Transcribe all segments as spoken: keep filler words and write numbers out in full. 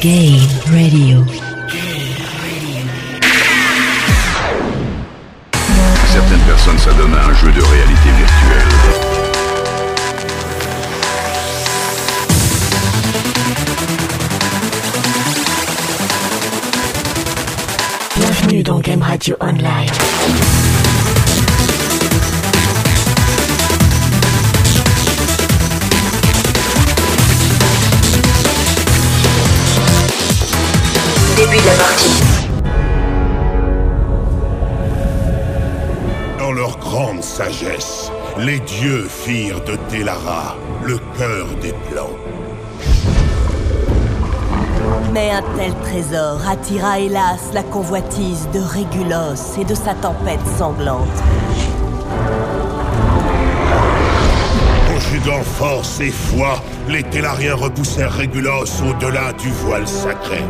Game Radio. Certaines personnes s'adonnent à un jeu de réalité virtuelle. Bienvenue dans Game Radio Online. Début de la partie. Dans leur grande sagesse, les dieux firent de Telara le cœur des plans. Mais un tel trésor attira hélas la convoitise de Régulos et de sa tempête sanglante. Conjuguant force et foi, les Télariens repoussèrent Régulos au-delà du voile sacré.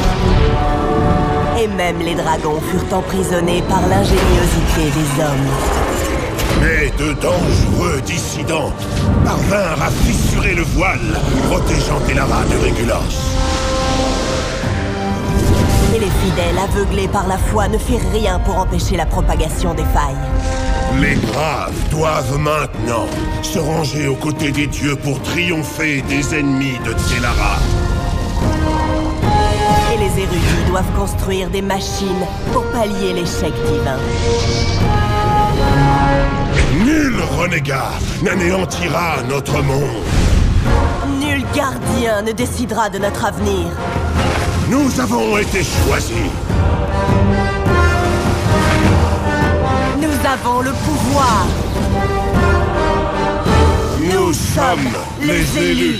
Et même les dragons furent emprisonnés par l'ingéniosité des hommes. Mais de dangereux dissidents parvinrent à fissurer le voile, protégeant Telara de Régulos. Et les fidèles, aveuglés par la foi, ne firent rien pour empêcher la propagation des failles. Les braves doivent maintenant se ranger aux côtés des dieux pour triompher des ennemis de Telara. Et les érudits doivent construire des machines pour pallier l'échec divin. Nul renégat n'anéantira notre monde. Nul gardien ne décidera de notre avenir. Nous avons été choisis. Nous avons le pouvoir. Nous, Nous sommes les élus.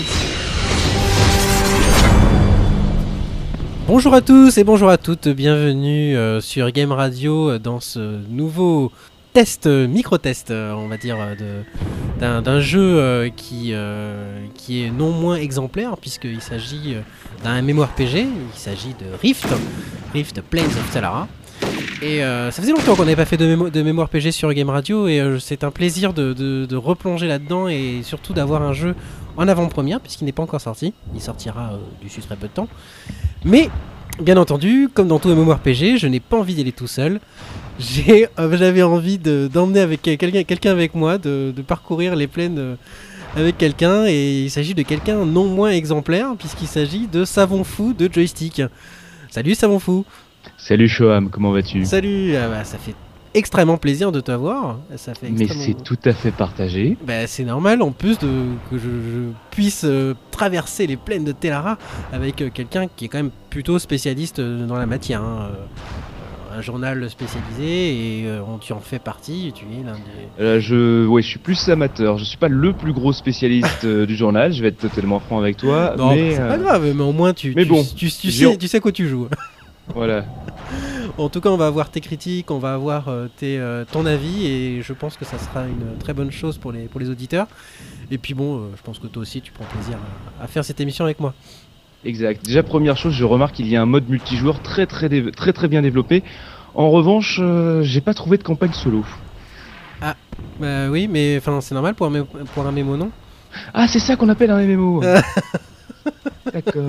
Bonjour à tous et bonjour à toutes, bienvenue euh, sur Game Radio euh, dans ce nouveau test, euh, micro-test, euh, on va dire, euh, de, d'un, d'un jeu euh, qui, euh, qui est non moins exemplaire puisqu'il s'agit euh, d'un MMORPG, il s'agit de Rift, Rift Plains of Telara. Et euh, ça faisait longtemps qu'on n'avait pas fait de, mémo- de MMORPG sur Game Radio et euh, c'est un plaisir de, de, de replonger là-dedans et surtout d'avoir un jeu en avant-première puisqu'il n'est pas encore sorti, il sortira euh, d'ici très peu de temps. Mais, bien entendu, comme dans tout MMORPG, je n'ai pas envie d'y aller tout seul. J'ai, euh, j'avais envie de, d'emmener avec quelqu'un, quelqu'un avec moi, de, de parcourir les plaines euh, avec quelqu'un. Et il s'agit de quelqu'un non moins exemplaire, puisqu'il s'agit de Savon Fou de Joystick. Salut Savon Fou. Salut Shoham, comment vas-tu ? Salut, ah bah, ça fait extrêmement plaisir de t'avoir. Ça fait Mais extrêmement... c'est tout à fait partagé. Bah, c'est normal en plus de, que je, je puisse euh, traverser les plaines de Telara avec euh, quelqu'un qui est quand même plutôt spécialiste euh, dans la matière. Hein. Euh, un journal spécialisé et euh, tu en fais partie. Tu es l'un des... Euh, je, ouais, je suis plus amateur. Je suis pas le plus gros spécialiste euh, du journal. Je vais être totalement franc avec toi. Non, mais c'est euh... pas grave. Mais au moins tu, mais tu, bon, tu, tu, tu sais, tu sais quoi tu joues. Voilà. En tout cas, on va avoir tes critiques, on va avoir euh, tes, euh, ton avis et je pense que ça sera une très bonne chose pour les, pour les auditeurs. Et puis bon, euh, je pense que toi aussi tu prends plaisir à, à faire cette émission avec moi. Exact. Déjà, première chose, je remarque qu'il y a un mode multijoueur très très dé- très très bien développé. En revanche, euh, j'ai pas trouvé de campagne solo. Ah, bah oui, mais enfin c'est normal pour un, mé- pour un mémo, non ? Ah, c'est ça qu'on appelle un M M O. D'accord.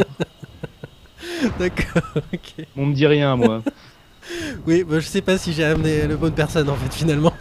D'accord, ok. On me dit rien, moi. Oui, bah, je sais pas si j'ai amené la bonne personne en fait finalement.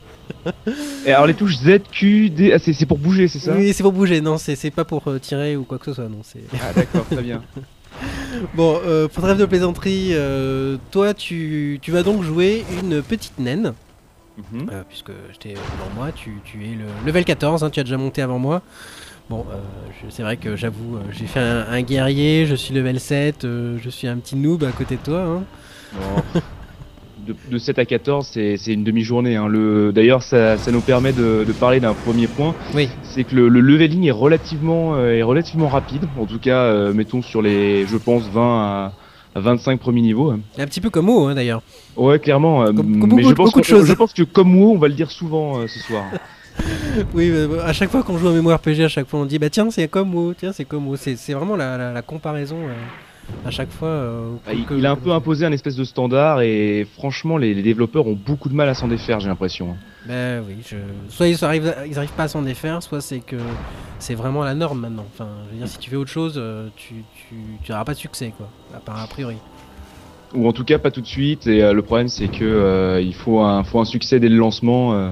Et alors les touches Z, Q, D, ah, c'est, c'est pour bouger, c'est ça ? Oui, c'est pour bouger, non, c'est, c'est pas pour euh, tirer ou quoi que ce soit, non. C'est... Ah d'accord, très bien. Bon, euh, pour trêve de plaisanterie, euh, toi tu, tu vas donc jouer une petite naine. Mm-hmm. Euh, puisque j'étais devant moi, tu, tu es le level quatorze, hein, tu as déjà monté avant moi. Bon, euh, je, c'est vrai que j'avoue, euh, j'ai fait un, un guerrier, je suis level sept, euh, je suis un petit noob à côté de toi. Hein. Non. De, de sept à quatorze, c'est, c'est une demi-journée. Hein. Le, d'ailleurs, ça, ça nous permet de, de parler d'un premier point. Oui. C'est que le, le leveling est relativement, euh, est relativement rapide. En tout cas, euh, mettons sur les, je pense, vingt à, à vingt-cinq premiers niveaux. Hein. Un petit peu comme WoW, hein, d'ailleurs. Ouais, clairement. Euh, Comme- comme mais beaucoup- je pense, beaucoup de que, choses. je pense que comme WoW, on va le dire souvent euh, ce soir. Oui, euh, à chaque fois qu'on joue à MMORPG, à chaque fois on dit bah tiens c'est comme WoW, tiens c'est comme WoW, c'est, c'est vraiment la, la, la comparaison euh, à chaque fois. Euh, Bah, il, que- il a un peu imposé un espèce de standard et franchement les, les développeurs ont beaucoup de mal à s'en défaire, j'ai l'impression. Ben oui, je... soit ils arrivent, ils arrivent pas à s'en défaire, soit c'est que c'est vraiment la norme maintenant. Enfin, je veux dire, si tu fais autre chose, euh, tu, tu, tu auras pas de succès, quoi. À part a priori. Ou en tout cas pas tout de suite, et euh, le problème c'est que euh, il faut un, faut un succès dès le lancement, euh,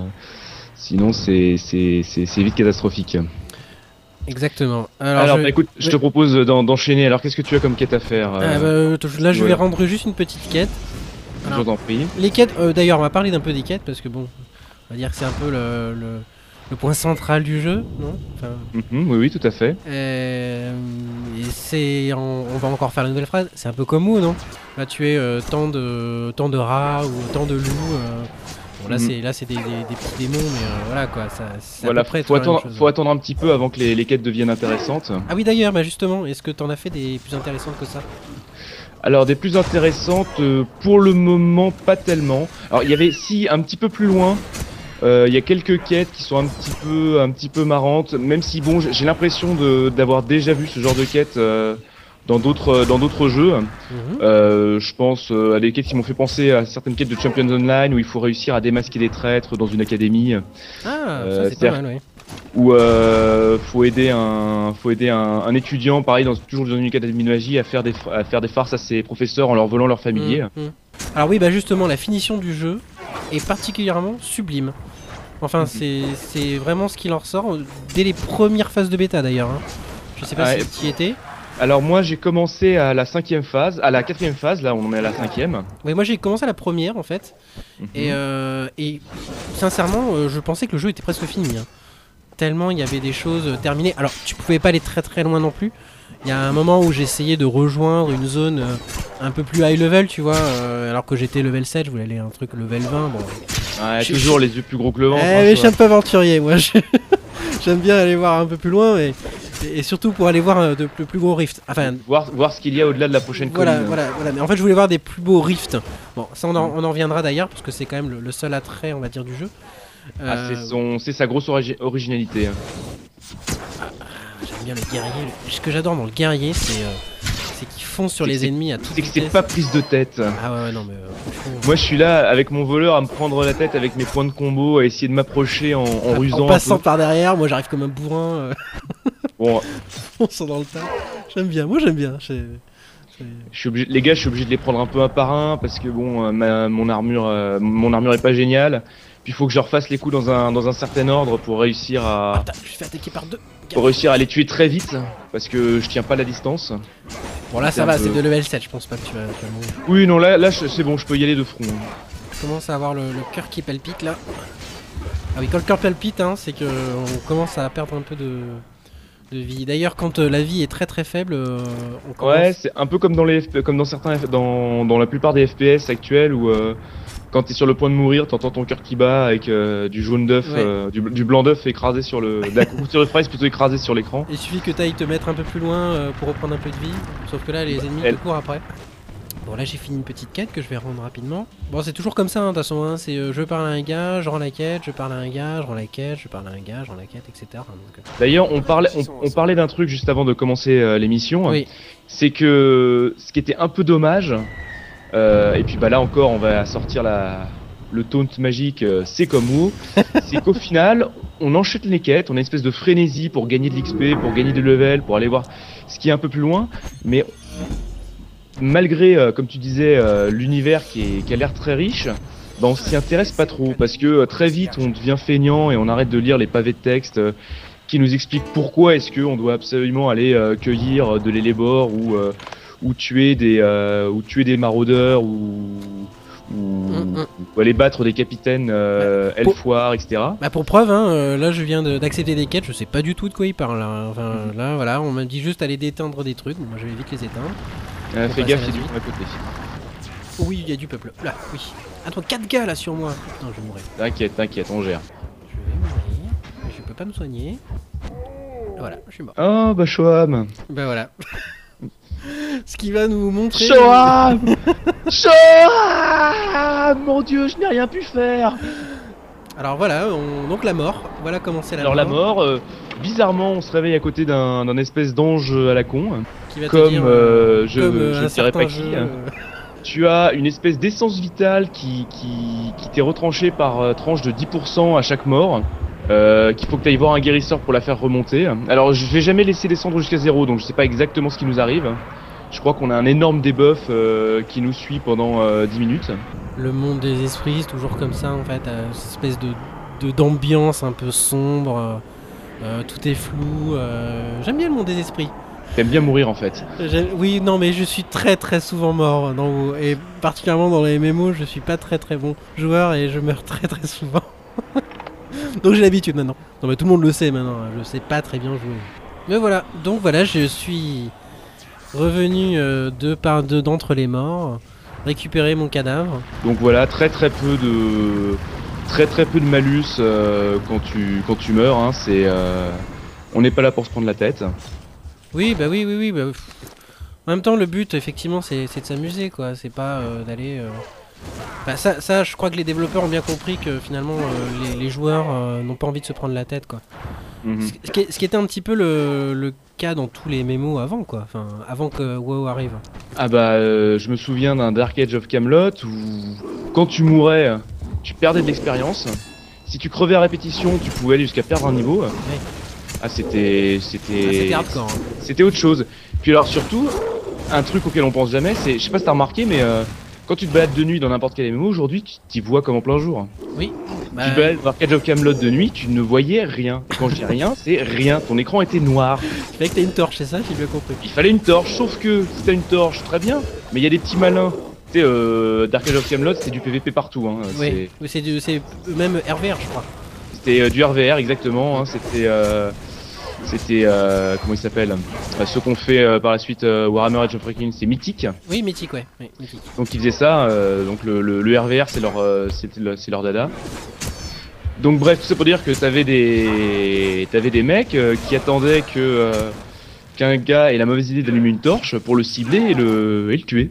sinon c'est c'est- c'est- c'est vite catastrophique. Exactement. Alors, Alors, je... bah, écoute, je Ouais. te propose d'en- d'enchaîner, alors qu'est-ce que tu as comme quête à faire Ah, euh, bah, là, je vais ouais. rendre juste une petite quête. Je alors- t'en prie. Les quêtes, euh, d'ailleurs, on va parler d'un peu des quêtes parce que bon, on va dire que c'est un peu le, le, le point central du jeu, non enfin, Mhm, oui, oui, tout à fait. euh, et c'est, on, on va encore faire une nouvelle phrase. C'est un peu comme où, non? Là, tu es euh, tant de tant de rats ou tant de loups. euh, bon, là, Mhm. c'est là, c'est des, des- des petits démons, mais euh, voilà quoi. Ça, c'est Voilà, à peu près faut toujours la même attendre, chose. faut attendre un petit peu avant que les, les quêtes deviennent intéressantes. Ah oui, d'ailleurs, bah justement, est-ce que t'en as fait des plus intéressantes que ça? Alors des plus intéressantes, euh, pour le moment pas tellement. Alors il y avait si un petit peu plus loin, euh, il y a quelques quêtes qui sont un petit peu un petit peu marrantes, même si bon j'ai j'ai l'impression de d'avoir déjà vu ce genre de quêtes euh, dans d'autres dans d'autres jeux. Mhm. Euh, je pense euh, à des quêtes qui m'ont fait penser à certaines quêtes de Champions Online où il faut réussir à démasquer des traîtres dans une académie, Ah, Euh, ça c'est c'est-à-dire- pas mal, oui. où euh, faut aider un faut aider un, un étudiant pareil dans toujours dans une académie de magie à faire des à faire des farces à ses professeurs en leur volant leur familier. Mm, mm. Alors oui, bah justement, la finition du jeu est particulièrement sublime. Enfin, Mhm. c'est c'est vraiment ce qu'il en ressort euh, dès les premières phases de bêta d'ailleurs. hein. Je sais pas Ouais. si tu y étais. Alors moi j'ai commencé à la cinquième phase, à la quatrième phase, là on en est à la cinquième. Oui, moi j'ai commencé à la première en fait. Mhm. Et, euh, et sincèrement, euh, je pensais que le jeu était presque fini. hein. Tellement il y avait des choses euh, terminées. Alors, tu pouvais pas aller très très loin non plus. Il y a un moment où j'essayais de rejoindre une zone euh, un peu plus high level, tu vois, euh, alors que j'étais level sept, je voulais aller à un truc level vingt. Bon, Ouais, Je- toujours les yeux plus gros que le ventre. Eh, hein, mais je ça suis un va. peu aventurier, moi. je- J'aime bien aller voir un peu plus loin, mais... et, et surtout pour aller voir euh, de, de plus gros rifts. Enfin, voir, voir ce qu'il y a au-delà de la prochaine voilà, colline. voilà, voilà. Mais en fait, je voulais voir des plus beaux rifts. Bon, ça, on en, on en reviendra d'ailleurs, parce que c'est quand même le, le seul attrait, on va dire, du jeu. Ah, Euh, c'est son, c'est sa grosse origi- originalité. hein. J'aime bien le guerrier. Le- Ce que j'adore dans le guerrier, c'est euh, c'est qu'il fonce sur C'est que les c'est- ennemis à toute C'est que c'est vitesse. pas prise de tête. Ah ouais, ouais, non, mais euh, franchement, Moi je suis là avec mon voleur à me prendre la tête avec mes points de combo, à essayer de m'approcher en, en en rusant. un passant peu. par derrière, moi j'arrive comme un bourrin, euh, Bon, fonçant dans le tas. J'aime bien, moi j'aime bien. c'est- c'est- je suis obligé, les gars, je suis obligé de les prendre un peu un par un parce que bon, euh, ma- mon armure, euh, mon armure est pas géniale. Puis il faut que je refasse les coups dans un dans un certain ordre pour réussir Ah, à putain, je me suis fait attaquer par deux. pour réussir à les tuer très vite parce que je tiens pas la distance. Bon, là C'est ça un va, peu- c'est de level sept, je pense pas que tu vas, tu vas mourir. Oui, non, là, là, je- c'est bon, je peux y aller de front. Je commence à avoir le, le cœur qui palpite là. Ah oui, quand le cœur palpite, hein, c'est que on commence à perdre un peu de, de vie. D'ailleurs, quand euh, la vie est très très faible, euh, on commence. Ouais, c'est un peu comme dans les F P comme dans certains F- dans dans la plupart des F P S actuels où euh, quand t'es sur le point de mourir, t'entends ton cœur qui bat avec euh, du jaune d'œuf, Ouais. euh, du, du blanc d'œuf écrasé sur le, de la confiture de fraise plutôt écrasé sur l'écran. Il suffit que tu ailles te mettre un peu plus loin euh, pour reprendre un peu de vie. Sauf que là, les ennemis Elle- te courent après. Bon, là, j'ai fini une petite quête que je vais rendre rapidement. Bon, c'est toujours comme ça, hein, de toute façon. Hein, c'est euh, je parle à un gars, je rends la quête, je parle à un gars, je rends la quête, je parle à un gars, je rends la quête, et cetera. Donc, euh, D'ailleurs, on parlait on, on parlait d'un truc juste avant de commencer euh, l'émission. Oui. C'est que ce qui était un peu dommage, euh, et puis bah là encore, on va sortir la le taunt magique, euh, c'est comme où, c'est qu'au final, on enchaîne les quêtes, on a une espèce de frénésie pour gagner de l'X P, pour gagner des levels, pour aller voir ce qui est un peu plus loin, mais malgré, euh, comme tu disais, euh, l'univers qui, est- qui a l'air très riche, bah on s'y intéresse pas trop, parce que euh, très vite on devient feignant et on arrête de lire les pavés de texte euh, qui nous expliquent pourquoi est-ce qu'on doit absolument aller euh, cueillir euh, de l'élébore ou, euh, ou, tuer des, euh, ou tuer des maraudeurs ou, ou, Mm, mm. ou aller battre des capitaines euh, elfoirs, et cetera. Bah pour preuve, hein, euh, là je viens de- d'accepter des quêtes, je sais pas du tout de quoi il parle. Là. Enfin là voilà, on m'a dit juste aller déteindre des trucs, moi je vais vite les éteindre. Euh, On fais passe gaffe, à la c'est du suite. à côté. Oh oui, il y a du peuple. Là, oui. Attends, quatre gars là sur moi. Putain, je vais mourir. T'inquiète, t'inquiète, on gère. Je vais mourir. Je peux pas me soigner. Voilà, je suis mort. Oh bah Shoam. Bah voilà. Ce qui va nous montrer. Shoam Shoam Mon dieu, je n'ai rien pu faire. Alors voilà, on... donc la mort. Voilà comment c'est la Alors mort. la mort, euh, bizarrement, on se réveille à côté d'un d'un espèce d'ange à la con. qui va comme, te dire, euh, je, comme je euh, ne un dirais pas certain qui, jeu. hein. euh, Tu as une espèce d'essence vitale qui, qui, qui t'est retranchée par euh, tranche de dix pour cent à chaque mort. Euh, qu'il faut que tu ailles voir un guérisseur pour la faire remonter. Alors je vais jamais laisser descendre jusqu'à zéro, donc je sais pas exactement ce qui nous arrive. Je crois qu'on a un énorme debuff euh, qui nous suit pendant euh, dix minutes. Le monde des esprits, c'est toujours comme ça en fait, euh, cette espèce de, de d'ambiance un peu sombre, euh, euh, tout est flou. euh, J'aime bien le monde des esprits. T'aimes bien mourir en fait. J'aime- Oui, non, mais je suis très très souvent mort dans WoW, et particulièrement dans les M M O, je suis pas très très bon joueur et je meurs très très souvent. Donc j'ai l'habitude maintenant. Non mais tout le monde le sait maintenant, hein, je sais pas très bien jouer. Mais voilà, donc voilà, je suis revenu euh, de par deux d'entre les morts, récupérer mon cadavre. Donc voilà, très très peu de très très peu de malus euh, quand tu quand tu meurs. Hein, c'est euh, on n'est pas là pour se prendre la tête. Oui, bah oui, oui, oui. Bah, pff. En même temps, le but, effectivement, c'est c'est de s'amuser, quoi. C'est pas euh, d'aller. euh, Bah, ça, ça, je crois que les développeurs ont bien compris que finalement, euh, les, les joueurs euh, n'ont pas envie de se prendre la tête, quoi. Mhm. Ce, ce qui, est- ce qui était un petit peu le, le cas dans tous les mémos avant, quoi. Enfin, avant que WoW arrive. Ah bah euh, je me souviens d'un Dark Age of Camelot où quand tu mourais, tu perdais de l'expérience. Si tu crevais à répétition, tu pouvais aller jusqu'à perdre un niveau. Ah c'était Ah, c'était c'était hardcore. hein. c'était autre chose. Puis alors surtout, un truc auquel on pense jamais, c'est, je sais pas si t'as remarqué, mais euh, quand tu te balades de nuit dans n'importe quel M M O aujourd'hui, tu t'y vois comme en plein jour. Oui. Bah, Tu te balades dans Dark Age of Camelot de nuit, tu ne voyais rien. Et quand je dis rien, c'est rien. Ton écran était noir. il fallait que t'aies une torche, c'est ça, j'ai bien compris. Il fallait une torche, sauf que si t'as une torche, très bien. Mais il y a des petits malins. Tu sais, euh, Dark Age of Camelot, c'était du P V P partout. Hein. Oui, C'est- oui, c'est du- c'est même R V R, je crois. C'était euh, du R V R exactement. Hein. C'était, euh, c'était euh, comment il s'appelle euh, Ceux qu'on fait euh, par la suite euh, Warhammer Age of Reckoning, c'est mythique. Oui, mythique, ouais. Oui, mythique. Donc ils faisaient ça. euh, donc le, le, le R V R, c'est leur, euh, c'était le- c'est leur dada. Donc bref, tout ça pour dire que t'avais des, t'avais des mecs euh, qui attendaient que euh, qu'un gars ait la mauvaise idée d'allumer une torche pour le cibler et le, et le tuer.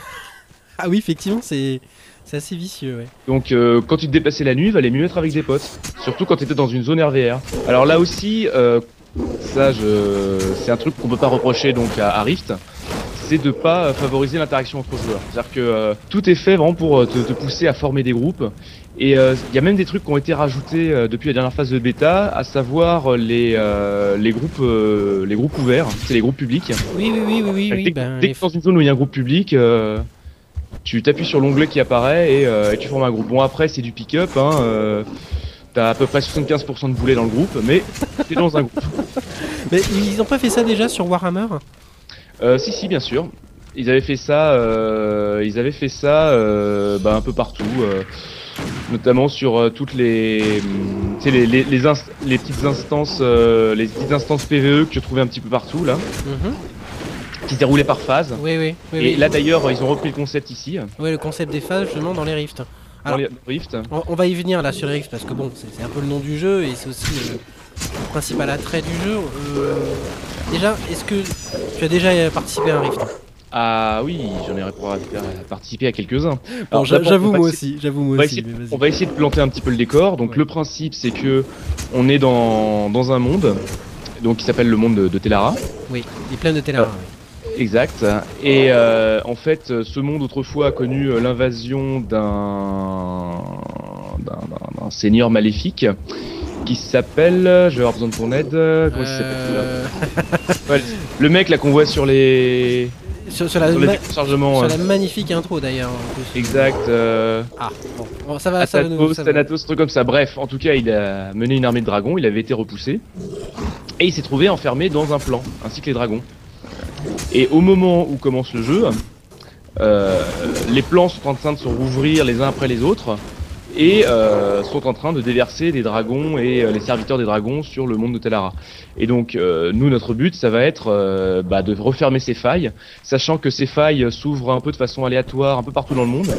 Ah oui, effectivement, c'est c'est assez vicieux, ouais. Donc euh, quand tu te déplaçais la nuit, il valait mieux être avec des potes. Surtout quand tu étais dans une zone R V R. Alors là aussi, euh, ça je... c'est un truc qu'on peut pas reprocher donc à, à Rift, c'est de pas favoriser l'interaction entre joueurs. C'est-à-dire que euh, tout est fait vraiment pour euh, te, te pousser à former des groupes. Et il euh, y a même des trucs qui ont été rajoutés euh, depuis la dernière phase de bêta, à savoir euh, les, euh, les, groupes, euh, les groupes ouverts, c'est les groupes publics. Oui, oui, oui, oui, oui. dès oui que ben, dès les que t'es dans une zone où il y a un groupe public, euh, tu t'appuies sur l'onglet qui apparaît et, euh, et tu formes un groupe. Bon après c'est du pick-up, hein, euh, t'as à peu près soixante-quinze pour cent de boulets dans le groupe, mais t'es dans un groupe. Mais ils ont pas fait ça déjà sur Warhammer? Euh, si si bien sûr, ils avaient fait ça, euh, ils avaient fait ça euh, bah, un peu partout, euh, notamment sur euh, toutes les, hum, tu sais, les, les, les, inst- les petites instances, euh, les petites instances P V E que tu trouvais un petit peu partout là, Mhm. qui se déroulaient par phase. Oui, oui. oui, Et oui. là d'ailleurs ils ont repris le concept ici, Ouais, le concept des phases, justement, dans les rifts. dans Alors, les Rift. on, on va y venir là sur les rifts parce que bon, c'est c'est un peu le nom du jeu et c'est aussi le, le principal attrait du jeu. Euh, déjà, est-ce que tu as déjà participé à un rift? Ah oui, j'en ai participé à quelques-uns. Bon, Alors, j'a- d'abord, j'avoue on va moi essayer- aussi, j'avoue moi On va, aussi. essayer, mais vas-y. on va essayer de planter un petit peu le décor. Donc Ouais. le principe c'est que on est dans, dans un monde donc qui s'appelle le monde de, de Tellara. Oui, il est plein de Tellara. Ah. oui. Exact. Et euh, en fait, ce monde autrefois a connu euh, l'invasion d'un d'un- d'un- d'un seigneur maléfique qui s'appelle. Je vais avoir besoin de ton aide. Comment il s'appelle Euh, celui-là Ouais, le mec là qu'on voit sur les sur, sur la, sur les ma- chargements. sur la magnifique intro d'ailleurs. en plus. Exact. Euh, Ah, bon, bon, ça va, ça va nous. Athos, ça va. Thanatos, truc comme ça. Bref, en tout cas, il a mené une armée de dragons, il avait été repoussé. Et il s'est trouvé enfermé dans un plan, ainsi que les dragons. Et au moment où commence le jeu, euh, les plans sont en train de se rouvrir les uns après les autres. Et euh, sont en train de déverser des dragons et euh, les serviteurs des dragons sur le monde de Tellara. Et donc, euh, nous, notre but, ça va être euh, bah, de refermer ces failles, sachant que ces failles s'ouvrent un peu de façon aléatoire, un peu partout dans le monde.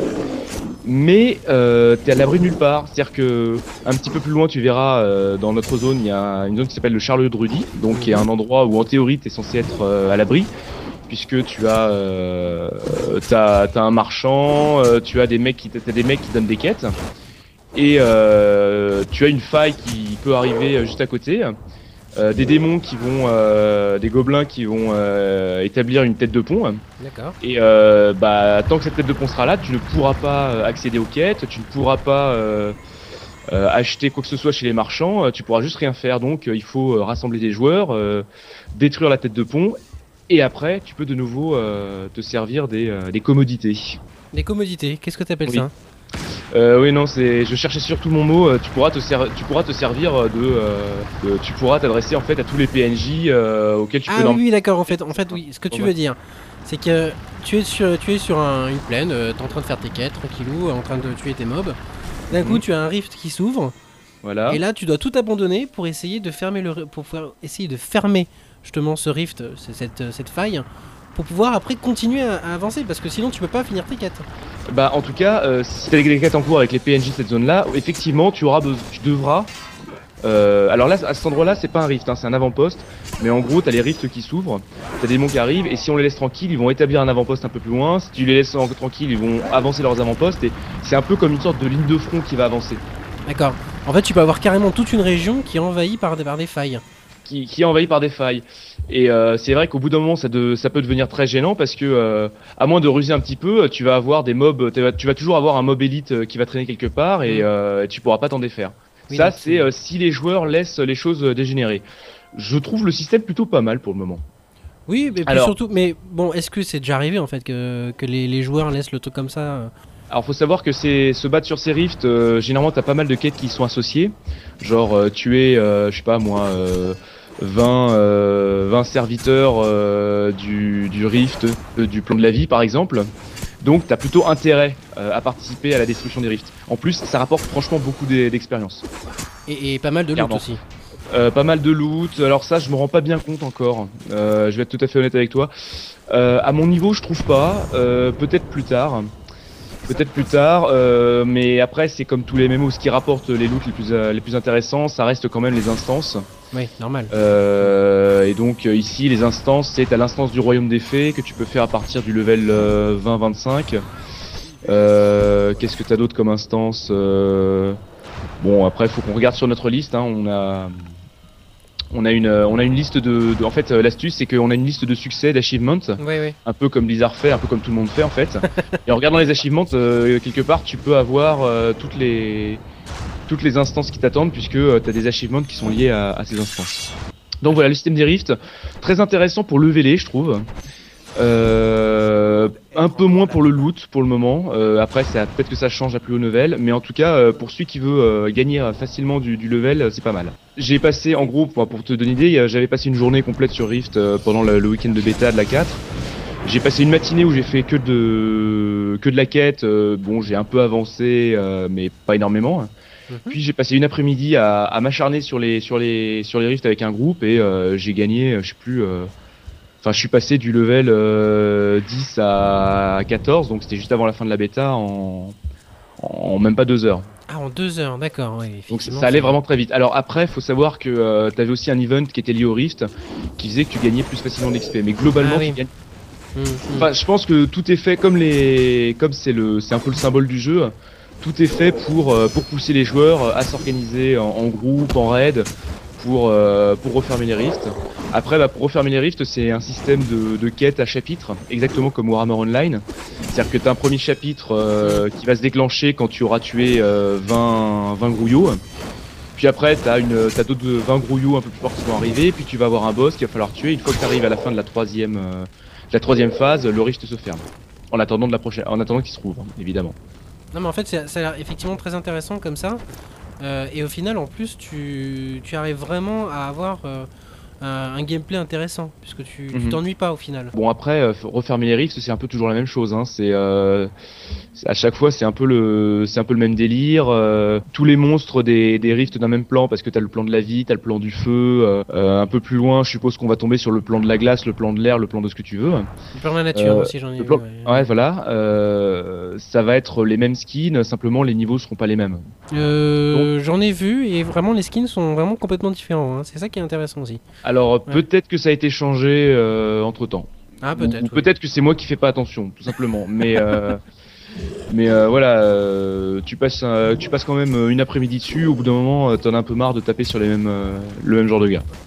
Mais euh, t'es à l'abri de nulle part. C'est-à-dire que un petit peu plus loin, tu verras euh, dans notre zone, il y a une zone qui s'appelle le Charleux de Rudy, donc qui est un endroit où en théorie t'es censé être euh, à l'abri, puisque tu as, euh, t'as, t'as un marchand, euh, tu as des mecs qui, t'as des mecs qui donnent des quêtes, et euh, tu as une faille qui peut arriver juste à côté. euh, des démons qui vont, euh, des gobelins qui vont euh, établir une tête de pont. D'accord. Et euh, bah, tant que cette tête de pont sera là, tu ne pourras pas euh, accéder aux quêtes, tu ne pourras pas euh, euh, acheter quoi que ce soit chez les marchands, euh, tu pourras juste rien faire. Donc euh, il faut euh, rassembler des joueurs, euh, détruire la tête de pont, et après tu peux de nouveau euh, te servir des, euh, des commodités. Des commodités, qu'est-ce que t'appelles Oui. ça? Euh, oui, non, c'est. Je cherchais surtout mon mot. euh, Tu pourras te ser... tu pourras te servir de, euh, de- tu pourras t'adresser en fait à tous les P N J euh, auxquels tu Ah peux. oui, dans- oui, d'accord, en fait, en fait, oui, ce que tu Ouais. veux dire, c'est que tu es sur, tu es sur un- une plaine, euh, t'es en train de faire tes quêtes, tranquillou, en train de tuer tes mobs. D'un coup, Mhm. tu as un rift qui s'ouvre, Voilà. et là, tu dois tout abandonner pour essayer de fermer le, ri- pour pouvoir essayer de fermer justement ce rift, c'est cette, euh, cette faille, pour pouvoir après continuer à, à avancer, parce que sinon, tu peux pas finir tes quêtes. Bah, en tout cas, euh, si t'as des quêtes en cours avec les P N J de cette zone-là, effectivement, tu auras, besoin, tu devras. euh, alors là, à cet endroit-là, c'est pas un rift, hein, c'est un avant-poste. Mais en gros, t'as les rifts qui s'ouvrent, t'as des démons qui arrivent, et si on les laisse tranquilles, ils vont établir un avant-poste un peu plus loin. Si tu les laisses en- tranquilles, ils vont avancer leurs avant-postes, et c'est un peu comme une sorte de ligne de front qui va avancer. D'accord. En fait, tu peux avoir carrément toute une région qui est envahie par des, par des failles. Qui, qui est envahi par des failles. Et euh, c'est vrai qu'au bout d'un moment, ça, de- ça peut devenir très gênant parce que, euh, à moins de ruser un petit peu, tu vas avoir des mobs, tu vas, tu vas toujours avoir un mob élite euh, qui va traîner quelque part et Mm. euh, tu pourras pas t'en défaire. Oui, Ça, donc, c'est euh, si les joueurs laissent les choses euh, dégénérer. Je trouve le système plutôt pas mal pour le moment. Oui, mais puis Alors- surtout, mais bon, est-ce que c'est déjà arrivé en fait que, que les, les joueurs laissent le truc comme ça euh Alors faut savoir que c'est se battre sur ces rifts, euh, généralement t'as pas mal de quêtes qui y sont associées, genre euh, tuer, euh, je sais pas moi, euh, vingt, euh, vingt serviteurs euh, du, du rift, euh, du plan de la vie par exemple. Donc t'as plutôt intérêt euh, à participer à la destruction des rifts. En plus ça rapporte franchement beaucoup d'e- d'expérience. et, et pas mal de loot Clairement. aussi. Euh, pas mal de loot, alors ça je me rends pas bien compte encore, euh, je vais être tout à fait honnête avec toi. Euh, à mon niveau je trouve pas, euh, peut-être plus tard. Peut-être plus tard, euh, mais après c'est comme tous les M M O, ce qui rapporte les loots les plus, euh, les plus intéressants, ça reste quand même les instances. Oui, normal. Euh, et donc euh, ici les instances, c'est à l'instance du royaume des fées que tu peux faire à partir du level euh, vingt vingt-cinq. Euh, Qu'est-ce que t'as d'autre comme instance? euh... Bon après faut qu'on regarde sur notre liste, hein, on a... On a une, on a une liste de, de- en fait euh, l'astuce c'est qu'on a une liste de succès, d'achievements, Oui, oui. un peu comme Blizzard fait, un peu comme tout le monde fait en fait. Et en regardant les achievements, euh, quelque part tu peux avoir euh, toutes les toutes les instances qui t'attendent puisque euh, tu as des achievements qui sont liés à, à ces instances. Donc voilà, le système des rifts, très intéressant pour leveler je trouve. Euh, un peu moins pour le loot pour le moment. Euh, après, ça peut-être que ça change à plus haut level, mais en tout cas, euh, pour celui qui veut euh, gagner euh, facilement du, du level, euh, c'est pas mal. J'ai passé, en gros, pour, pour te donner une idée, euh, j'avais passé une journée complète sur Rift euh, pendant le, le week-end de bêta de la quatre. J'ai passé une matinée où j'ai fait que de que de la quête. Euh, bon, j'ai un peu avancé, euh, mais pas énormément. Mhm. Puis j'ai passé une après-midi à, à m'acharner sur les sur les sur les rifts avec un groupe et euh, j'ai gagné, euh, je sais plus. euh, Enfin, je suis passé du level euh, dix à quatorze, donc c'était juste avant la fin de la bêta en, en même pas deux heures. Ah, en deux heures, d'accord, oui. Donc effectivement, ça allait c'est- vraiment très vite. Alors après, faut savoir que euh, t'avais aussi un event qui était lié au Rift, qui faisait que tu gagnais plus facilement d'X P. Mais globalement, Ah oui. tu gagnes. Hum, hum. Enfin, je pense que tout est fait comme les, comme c'est le, c'est un peu le symbole du jeu. Tout est fait pour euh, pour pousser les joueurs à s'organiser en, en groupe, en raid, pour euh, pour refermer les rifts. Après, bah, pour refermer les rifts, c'est un système de, de quête à chapitre, exactement comme Warhammer Online. C'est-à-dire que tu as un premier chapitre euh, qui va se déclencher quand tu auras tué euh, vingt, vingt grouillots. Puis après, tu as d'autres vingt grouillots un peu plus forts qui vont arriver. Puis tu vas avoir un boss qu'il va falloir tuer. Une fois que tu arrives à la fin de la troisième, euh, de la troisième phase, le rift se ferme. En attendant, de la prochaine, en attendant qu'il se rouvre, évidemment. Non, mais en fait, c'est- ça a l'air effectivement très intéressant comme ça. Euh, et au final, en plus, tu, tu arrives vraiment à avoir euh, un, un gameplay intéressant, puisque tu tu Mhm. t'ennuies pas au final. Bon après, euh, refermer les rifts, c'est un peu toujours la même chose. Hein. C'est euh, c'est- à chaque fois, c'est un peu le, c'est un peu le même délire. Euh, tous les monstres des, des rifts d'un même plan, parce que t'as le plan de la vie, t'as le plan du feu. Euh, euh, un peu plus loin, je suppose qu'on va tomber sur le plan de la glace, le plan de l'air, le plan de ce que tu veux. Le plan de la nature Euh, aussi, j'en ai Le vu. plan- ouais. Ouais, voilà. Euh, ça va être les mêmes skins, simplement les niveaux seront pas les mêmes. Euh, J'en ai vu et vraiment les skins sont vraiment complètement différents. Hein. C'est ça qui est intéressant aussi. Alors Ouais. peut-être que ça a été changé euh, entre temps. Ah, peut-être. Ou oui. peut-être que c'est moi qui fais pas attention, tout simplement. Mais euh, mais euh, voilà, euh, tu passes euh, tu passes quand même une après-midi dessus. Au bout d'un moment, euh, t'en as un peu marre de taper sur les mêmes euh, le même genre de gars.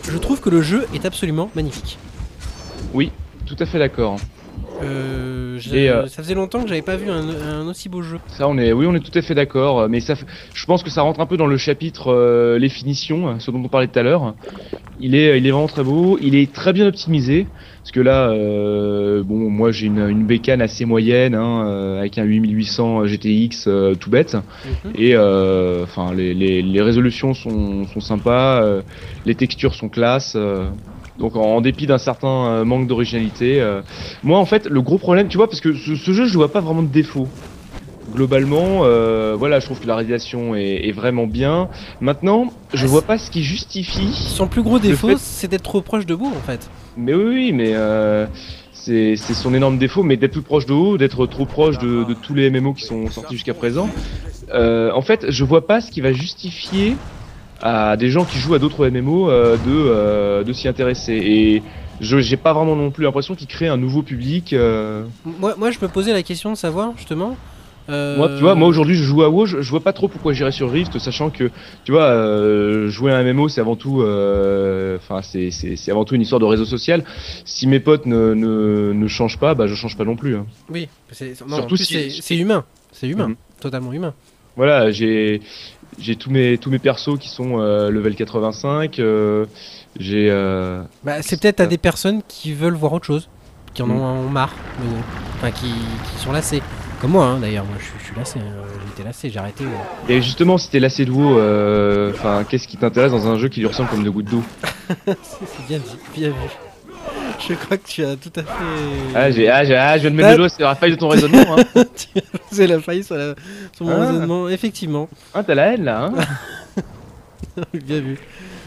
je trouve que le jeu est absolument magnifique. Oui, tout à fait d'accord. Euh, Et, euh, ça faisait longtemps que j'avais pas vu un, un aussi beau jeu. Ça, on est, oui, on est tout à fait d'accord. Mais ça, f- je pense que ça rentre un peu dans le chapitre euh, les finitions, ce dont on parlait tout à l'heure. Il est, il est vraiment très beau. Il est très bien optimisé. Parce que là, euh, bon, moi j'ai une, une bécane assez moyenne, hein, euh, avec un huit mille huit cents G T X euh, tout bête. Mhm. Et euh, enfin, les, les, les résolutions sont, sont sympas, euh, les textures sont classe. euh, donc en, en dépit d'un certain euh, manque d'originalité, euh, moi en fait le gros problème, tu vois, parce que ce, ce jeu je vois pas vraiment de défaut. Globalement, euh, voilà, je trouve que la réalisation est, est vraiment bien. Maintenant, je Ah, vois pas ce qui justifie. Son plus gros défaut, fait- c'est d'être trop proche de vous en fait. Mais oui, oui, mais euh, c'est c'est son énorme défaut, mais d'être plus proche de haut, d'être trop proche de, de tous les M M O qui sont sortis jusqu'à présent. Euh, en fait, je vois pas ce qui va justifier à des gens qui jouent à d'autres M M O euh, de, euh, de s'y intéresser. Et je j'ai pas vraiment non plus l'impression qu'il crée un nouveau public. euh. Moi, moi, je me posais la question de savoir justement. euh, Moi, tu vois, moi aujourd'hui je joue à WoW, je, je vois pas trop pourquoi j'irais sur Rift, sachant que, tu vois, euh, jouer à un M M O c'est avant tout, euh, enfin c'est c'est c'est avant tout une histoire de réseau social. Si mes potes ne ne, ne changent pas, bah je change pas non plus. hein. Oui, c'est, non, Surtout en plus, si- c'est, c'est humain. C'est humain. Mhm. Totalement humain. Voilà, j'ai j'ai tous mes tous mes persos qui sont euh, level quatre-vingt-cinq. euh, j'ai euh, Bah, c'est peut-être à Euh. des personnes qui veulent voir autre chose, qui en Mm. ont, ont marre, de vous. Enfin qui, qui sont lassés. Comme moi, hein, d'ailleurs, moi je, suis- je suis lassé, hein. J'étais lassé, j'ai arrêté. euh. Et justement, si t'es lassé de WoW, euh, enfin, qu'est-ce qui t'intéresse dans un jeu qui lui ressemble comme deux gouttes d'eau? c'est, c'est bien vu, bien vu. Je crois que tu as tout à fait. Ah, j'ai, ah, j'ai, ah, je viens de mettre Ah. le doigt sur la faille de ton raisonnement. Hein, C'est la faille sur, la... sur mon Ah. raisonnement, effectivement. hein t'as la haine là. Hein Bien vu.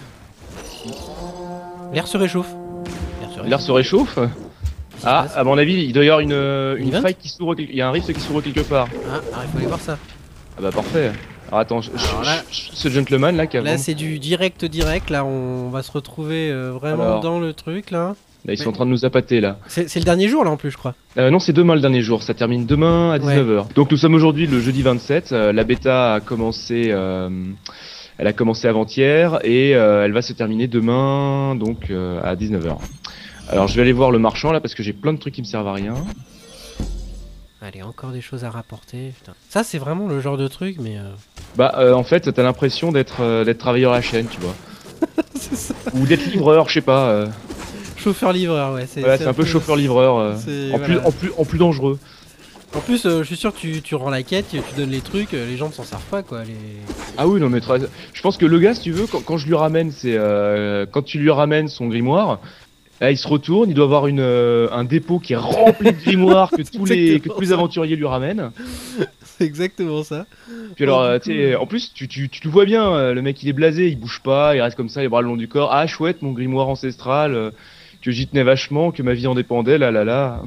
L'air se réchauffe. L'air se réchauffe. L'air se réchauffe. Qu'est-ce qui se Ah, passe à mon avis, il doit y avoir une, euh, une Event faille qui s'ouvre. quel- Il y a un rift qui s'ouvre quelque part. Ah, alors, il faut aller voir ça. Ah bah parfait. Alors attends, je, je- Alors là- je- je- ce gentleman là qui a Là, c'est du direct direct. Là, on va se retrouver euh, vraiment Alors. dans le truc là. Là, ils sont en train de nous appâter là. C'est, c'est le dernier jour là en plus, je crois. Euh, non, c'est demain le dernier jour, ça termine demain à dix-neuf heures. Donc nous sommes aujourd'hui le jeudi vingt-sept, euh, la bêta a commencé euh, elle a commencé avant-hier et euh, elle va se terminer demain donc euh, à dix-neuf heures. Alors je vais aller voir le marchand là parce que j'ai plein de trucs qui me servent à rien. Allez, encore des choses à rapporter. Putain. Ça, c'est vraiment le genre de truc, mais. euh, Bah euh, en fait, t'as l'impression d'être euh, d'être travailleur à la chaîne, tu vois. c'est ça. Ou d'être livreur, je sais pas. euh. Chauffeur-livreur, ouais. C'est, Voilà, c'est un peu chauffeur-livreur. euh. c'est- En plus voilà. en plus en plus dangereux. En plus, euh, je suis sûr que tu, tu rends la quête, tu donnes les trucs, euh, les gens ne s'en servent pas, quoi. Les... Ah oui, non mais très- je pense que le gars, si tu veux, quand, quand je lui ramène, c'est euh, quand tu lui ramènes son grimoire, là il se retourne, il doit avoir une euh, un dépôt qui est rempli de grimoires que tous les que exactement tous les ça. aventuriers lui ramènent. C'est exactement ça. Puis alors, Oh, du euh, tu sais, en plus, tu, tu, tu le vois bien, euh, le mec il est blasé, il bouge pas, il reste comme ça, les bras le long du corps. Ah chouette, mon grimoire ancestral, euh, que j'y tenais vachement, que ma vie en dépendait, là là là.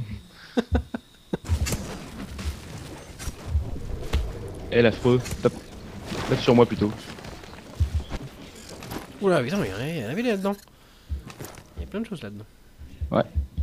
Eh l'affreux, tape, tape sur moi plutôt. Oula, putain, mais il y en avait là-dedans. Il y a plein de choses là-dedans. Ouais.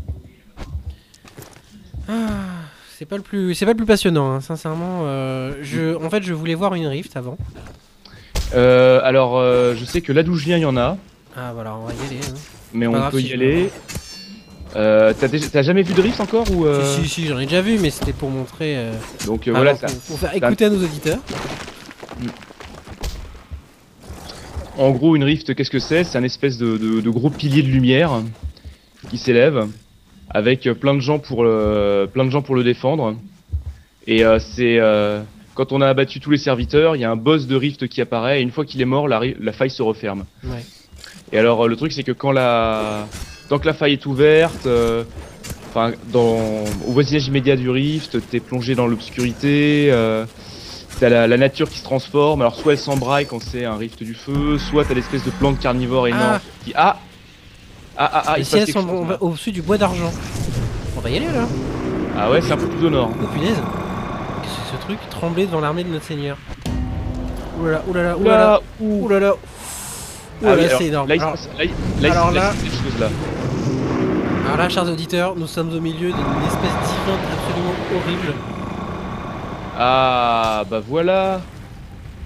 Ah, c'est pas le plus, c'est pas le plus passionnant, hein, sincèrement. euh, je, en fait, je voulais voir une Rift avant. Euh, alors, euh, je sais que là d'où je viens, il y en a, Ah voilà, on va y aller. Hein. mais Pas on grave peut si y je aller. Euh, t'as, déjà- t'as jamais vu de Rift encore ou euh... Si, si, si, j'en ai déjà vu, mais c'était pour montrer. euh, Donc euh, avant, voilà, pour, ça, pour faire écouter à nos auditeurs. en gros une Rift, qu'est-ce que c'est? C'est un espèce de, de, de gros pilier de lumière qui s'élève avec euh, plein de gens pour le, plein de gens pour le défendre. Et euh, c'est euh, quand on a abattu tous les serviteurs, il y a un boss de Rift qui apparaît et une fois qu'il est mort, la, ri- la faille se referme. Ouais. Et alors euh, le truc c'est que quand la tant que la faille est ouverte, euh, enfin dans au voisinage immédiat du Rift, t'es plongé dans l'obscurité, euh, t'as la, la nature qui se transforme. Alors soit elle s'embraille quand c'est un Rift du feu, soit t'as l'espèce de plante carnivore énorme Ah. qui ah ah ah ah Les il se passe ciels quelque sont chose, on là. va au-dessus du bois d'argent. On va y aller là. Ah ouais c'est un peu plus au nord. Oh punaise. Qu'est-ce que c'est ce truc? Trembler devant l'armée de notre seigneur. Oulala, oulala, oulala. Oula, ouh. Oulala. Ah Oulala, oui, alors, c'est énorme. Là, il se Alors, passe- là, il- là, il se alors passe là- des choses là. alors là, chers auditeurs, nous sommes au milieu d'une espèce d'event absolument horrible. Ah bah voilà.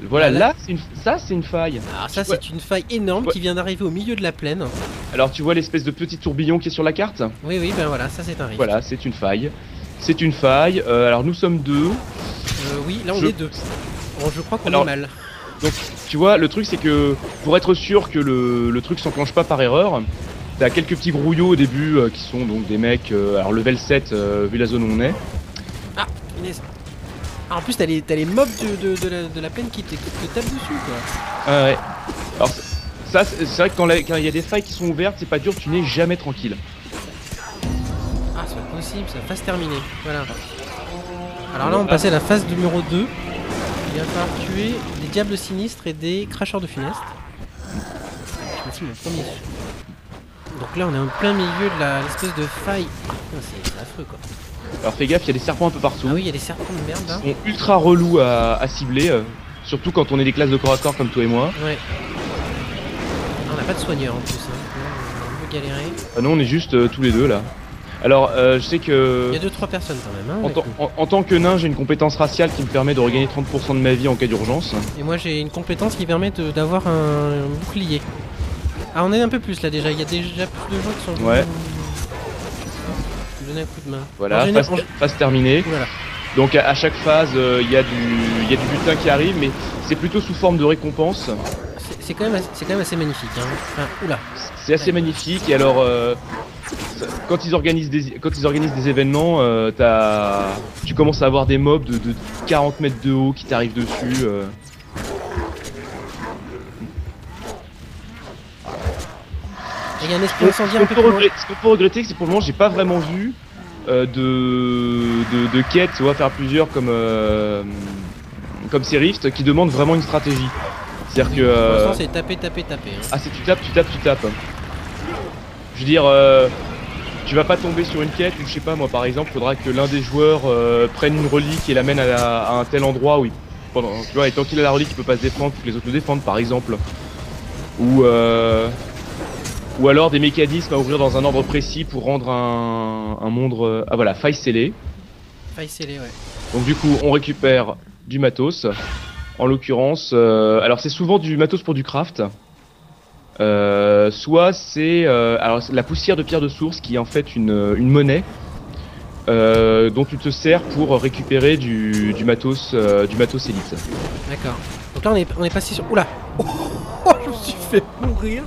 Voilà, Là, là, c'est une... ça c'est une faille. Alors ça Tu vois- c'est une faille énorme Ouais. qui vient d'arriver au milieu de la plaine. Alors tu vois l'espèce de petit tourbillon qui est sur la carte? Oui oui ben voilà, ça c'est un rift. Voilà, c'est une faille. C'est une faille. Euh, alors nous sommes deux. Euh, oui, là on Je- est deux. Bon, je crois qu'on Alors- est mal. Donc tu vois, le truc c'est que pour être sûr que le, le truc s'enclenche pas par erreur, t'as quelques petits grouillots au début euh, qui sont donc des mecs, euh, alors level sept euh, vu la zone où on est. Ah, Inès. Ah, en plus t'as les, t'as les mobs de, de, de la, de la plaine qui te, qui te tapent dessus quoi. Ah ouais. Alors ça c'est c'est vrai que quand la- quand il y a des failles qui sont ouvertes, c'est pas dur, tu n'es jamais tranquille. Ah c'est pas possible, ça phase terminée. Voilà. Alors là on passait à la phase numéro deux. Il va falloir tuer des diables sinistres et des cracheurs de funeste. Je me suis mon premier. Donc là on est en plein milieu de la- l'espèce de faille. Ah, c'est c'est affreux quoi. Alors fais gaffe, il y a des serpents un peu partout. Ah oui il y a des serpents de merde là. Ils sont ultra relous à, à cibler, euh, surtout quand on est des classes de corps à corps comme toi et moi. Ouais. Ah, on n'a pas de soigneur en plus. Hein. Là, on peut galérer. Ah non, on est juste euh, tous les deux là. Alors euh, je sais que Il y a deux trois personnes quand même. Hein, en, avec tant- nous. en- en tant que nain, j'ai une compétence raciale qui me permet de regagner trente pour cent de ma vie en cas d'urgence. Et moi j'ai une compétence qui permet de- d'avoir un, un bouclier. Ah on est un peu plus là déjà, il y a déjà plus de gens qui sont venus Ouais. nous donner un coup de main. Voilà, En général- phase, en- phase terminée. Voilà. Donc à, à chaque phase, euh, il y, a du- il y a du butin qui arrive, mais c'est plutôt sous forme de récompense. C'est- C'est quand, même assez- c'est quand même assez magnifique. Hein. Enfin, oula. C'est assez magnifique. Et alors, euh, ça- quand, ils organisent des, quand ils organisent des événements, euh, t'as- tu commences à avoir des mobs de, de quarante mètres de haut qui t'arrivent dessus. euh. Et il y a un esprit Ce incendie qu'on un peu peut, plus loin. regretter, ce qu'on peut regretter, c'est que pour le moment, j'ai pas vraiment vu euh, de, de, de quêtes, tu vois, faire plusieurs comme, euh, comme ces rifts qui demandent vraiment une stratégie. C'est-à-dire que. Pour euh, l'instant c'est taper, taper, taper. Hein. Ah, c'est tu tapes, tu tapes, tu tapes. Je veux dire, euh, tu vas pas tomber sur une quête où, je sais pas moi, par exemple, faudra que l'un des joueurs euh, prenne une relique et l'amène à, la- à un tel endroit où il, pendant, tu vois, et tant qu'il a la relique, il peut pas se défendre, faut que les autres le défendent, par exemple. Ou euh, ou alors des mécanismes à ouvrir dans un ordre précis pour rendre un, un monde. euh, Ah voilà, faille scellée. Faille scellée, ouais. Donc du coup, on récupère du matos. En l'occurrence, euh, alors c'est souvent du matos pour du craft. Euh, soit c'est euh, alors c'est la poussière de pierre de source qui est en fait une, une monnaie euh, dont tu te sers pour récupérer du, du matos euh, du matos élite. D'accord. Donc là on est, on est passé sur. Oula. Oh, je me suis fait mourir.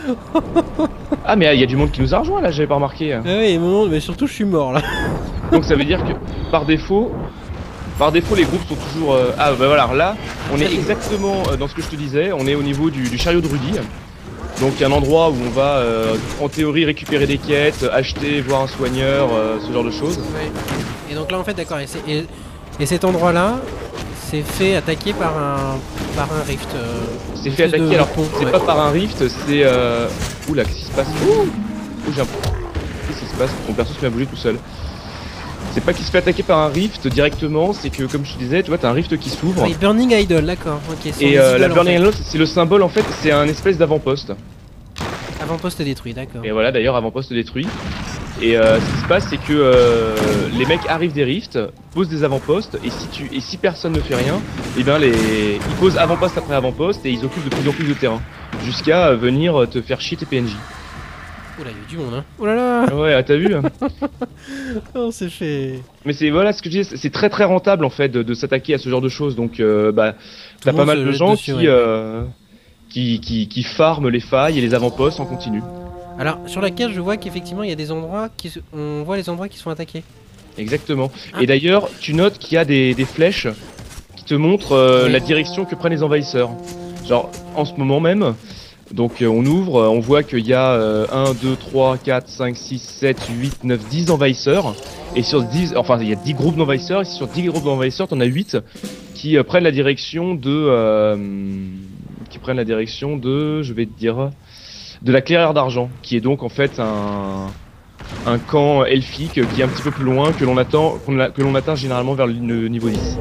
Ah mais il y a du monde qui nous a rejoint là, j'avais pas remarqué. Ah oui, mais, mais surtout je suis mort là. Donc ça veut dire que par défaut, par défaut les groupes sont toujours. euh, Ah bah voilà, alors là on est exactement euh, dans ce que je te disais, on est au niveau du, du chariot de Rudy. Donc un endroit où on va euh, en théorie récupérer des quêtes, acheter, voir un soigneur, euh, ce genre de choses. Ouais. Et donc là en fait d'accord, et, c'est- et, et cet endroit là c'est fait attaquer par un par un rift. euh, C'est une fait espèce de attaquer, alors pont, c'est ouais. pas par un rift, c'est... Euh... Oula, qu'est-ce qui se passe? Ouh, Ouh, j'ai un... Qu'est-ce qui se passe? Mon perso se met à bouger tout seul. C'est pas qu'il se fait attaquer par un rift directement, c'est que comme je te disais, tu vois, t'as un rift qui s'ouvre. Oui, Burning Idol, d'accord. Ok. sont Et des euh, la idoles, en Burning fait. Idol, c'est le symbole en fait, c'est un espèce d'avant-poste. Avant-poste détruit, d'accord. Et voilà, d'ailleurs, avant-poste détruit. Et euh, ce qui se passe, c'est que euh, les mecs arrivent des rifts, posent des avant-postes, et si tu et si personne ne fait rien, et bien les ils posent avant-poste après avant-poste et ils occupent de plus en plus de terrain, jusqu'à euh, venir te faire chier tes P N J. Oula, il y a eu du monde, hein. Oh là là. Ah ouais, ah, t'as vu? On s'est fait. Mais c'est voilà ce que je dis, c'est très très rentable en fait de, de s'attaquer à ce genre de choses. Donc euh, bah t'as le pas monde mal se de jette gens dessus, qui, ouais. euh, qui qui qui farment les failles et les avant-postes en continu. Alors, sur la carte, je vois qu'effectivement, il y a des endroits qui. se- On voit les endroits qui sont attaqués. Exactement. Ah. Et d'ailleurs, tu notes qu'il y a des, des flèches qui te montrent euh, Oui. la direction que prennent les envahisseurs. Genre, en ce moment même, donc euh, on ouvre, euh, on voit qu'il y a euh, un, deux, trois, quatre, cinq, six, sept, huit, neuf, dix envahisseurs. Et sur dix, enfin, il y a dix groupes d'envahisseurs, et sur dix groupes d'envahisseurs, t'en as huit qui euh, prennent la direction de... euh, qui prennent la direction de... Je vais te dire... de la clairière d'argent, qui est donc en fait un... un camp elfique qui est un petit peu plus loin, que l'on attend, qu'on a- que l'on atteint généralement vers le le niveau dix.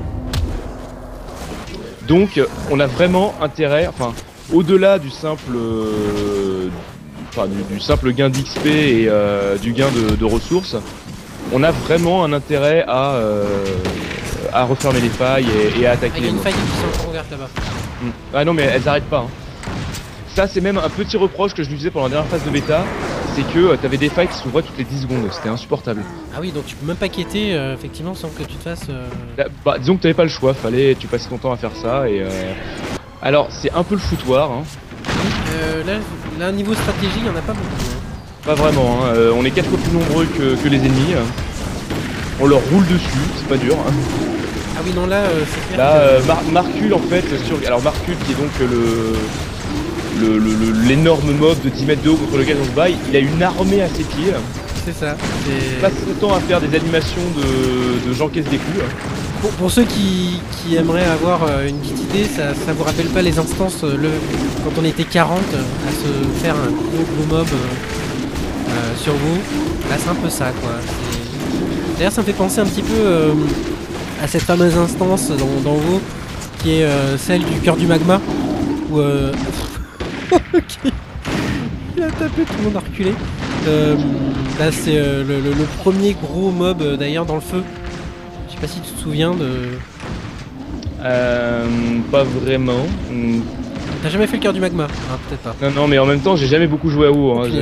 Donc on a vraiment intérêt, enfin au-delà du simple, euh, enfin, du, du simple gain d'X P et euh, du gain de, de ressources, on a vraiment un intérêt à, euh, à refermer les failles et, et à Ah, attaquer il y a les une monstres. faille qui sont encore ouverte là-bas. Mm. Ah non mais elles arrêtent pas. Hein. Ça c'est même un petit reproche que je lui faisais pendant la dernière phase de bêta, c'est que euh, t'avais des failles qui s'ouvraient toutes les dix secondes, c'était insupportable. Ah oui, donc tu peux même pas quitter euh, effectivement sans que tu te fasses... Euh... Là, bah disons que t'avais pas le choix, fallait tu passais ton temps à faire ça et... Euh... Alors c'est un peu le foutoir. Hein. Euh, là, là, niveau stratégie, il y en a pas beaucoup. Hein. Pas vraiment, hein. euh, on est quatre fois plus nombreux que, que les ennemis. Hein. On leur roule dessus, c'est pas dur. Hein. Ah oui, non, là, euh, c'est clair. Là, que... euh, Mar Marcul en fait, sur... alors Marcul qui est donc le l'énorme le, le, mob de dix mètres de haut contre lequel on se bat, il a une armée à ses pieds. C'est ça. Il passe son temps à faire des animations de, de j'encaisse des coups. Pour, pour ceux qui, qui aimeraient avoir euh, une petite idée, ça, ça vous rappelle pas les instances euh, le, quand on était quarante euh, à se faire un gros gros mob euh, euh, sur vous. Là c'est un peu ça quoi. D'ailleurs ça me fait penser un petit peu euh, à cette fameuse instance dans, dans WoW qui est euh, celle du cœur du magma où euh... okay. Il a tapé, tout le monde a reculé. Euh, là c'est euh, le, le, le premier gros mob euh, d'ailleurs dans le feu. Je sais pas si tu te souviens de... Euh... Pas vraiment. Mm. T'as jamais fait le cœur du magma? Ah, peut-être pas. Non, non, mais en même temps, j'ai jamais beaucoup joué à WoW. Hein,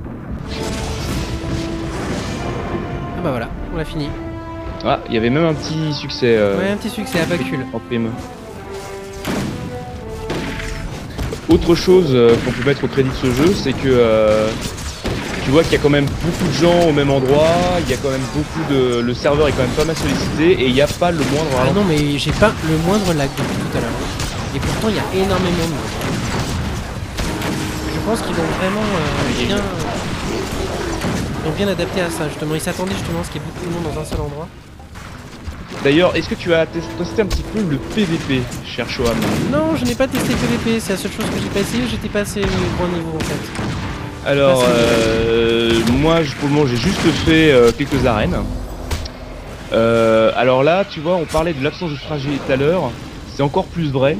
ah bah voilà, on l'a fini. Ah, il y avait même un petit succès. Euh... Ouais, un petit succès à Bacule. En prime. Autre chose euh, qu'on peut mettre au crédit de ce jeu, c'est que... Euh... Tu vois qu'il y a quand même beaucoup de gens au même endroit, il y a quand même beaucoup de... Le serveur est quand même pas mal sollicité et il n'y a pas le moindre... Ah non mais j'ai pas le moindre lag depuis tout à l'heure. Et pourtant il y a énormément de monde. Je pense qu'ils ont vraiment euh, bien... Ils ont bien adapté à ça justement. Ils s'attendaient justement à ce qu'il y ait beaucoup de monde dans un seul endroit. D'ailleurs, est-ce que tu as testé un petit peu le P V P, cher Shoham? Non, je n'ai pas testé P V P, c'est la seule chose que j'ai pas essayé, j'étais pas assez au grand niveau en fait. Alors, euh, moi pour le moment j'ai juste fait euh, quelques arènes. Euh, alors là, tu vois, on parlait de l'absence de stratégie tout à l'heure, c'est encore plus vrai.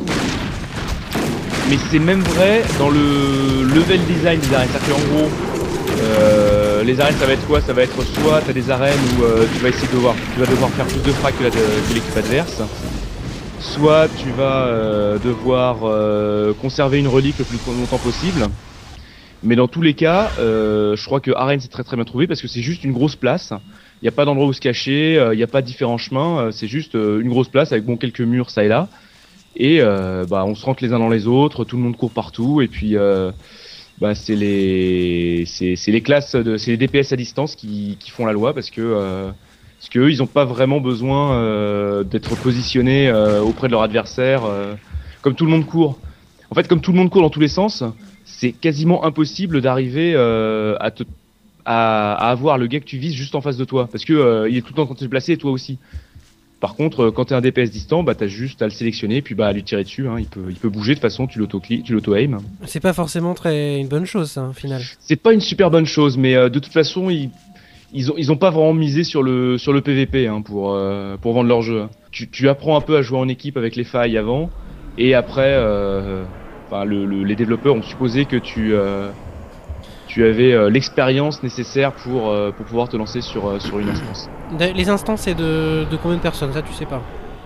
Mais c'est même vrai dans le level design des arènes, c'est-à-dire qu'en gros, euh, les arènes ça va être quoi? Ça va être soit t'as des arènes où euh, tu vas essayer de devoir, tu vas devoir faire plus de frags que, que l'équipe adverse, soit tu vas euh, devoir euh, conserver une relique le plus longtemps possible. Mais dans tous les cas, euh, je crois que Arène c'est très très bien trouvé parce que c'est juste une grosse place. Il n'y a pas d'endroit où se cacher, il euh, n'y a pas différents chemins, euh, c'est juste euh, une grosse place avec bon quelques murs ça et là. Et euh, bah on se rentre les uns dans les autres, tout le monde court partout et puis euh, bah c'est les c'est c'est les classes de c'est les D P S à distance qui qui font la loi parce que euh, parce que eux ils ont pas vraiment besoin euh, d'être positionnés euh, auprès de leur adversaire euh, comme tout le monde court. En fait comme tout le monde court dans tous les sens. C'est quasiment impossible d'arriver euh, à, te, à, à avoir le gars que tu vises juste en face de toi. Parce que euh, il est tout le temps en train de se placer et toi aussi. Par contre, quand t'es un D P S distant, bah t'as juste à le sélectionner et puis bah à lui tirer dessus. Hein. Il peut, il peut bouger de toute façon, tu l'auto-click, tu l'auto-aim. C'est pas forcément très une bonne chose, ça, au final. C'est pas une super bonne chose, mais euh, de toute façon, ils, ils ont, ils ont pas vraiment misé sur le, sur le P V P hein, pour, euh, pour vendre leur jeu. Tu, tu apprends un peu à jouer en équipe avec les failles avant et après. Euh, Enfin, le, le, les développeurs ont supposé que tu, euh, tu avais euh, l'expérience nécessaire pour, euh, pour pouvoir te lancer sur, euh, sur une instance. Les instances, c'est de, de combien de personnes? Ça, tu sais pas.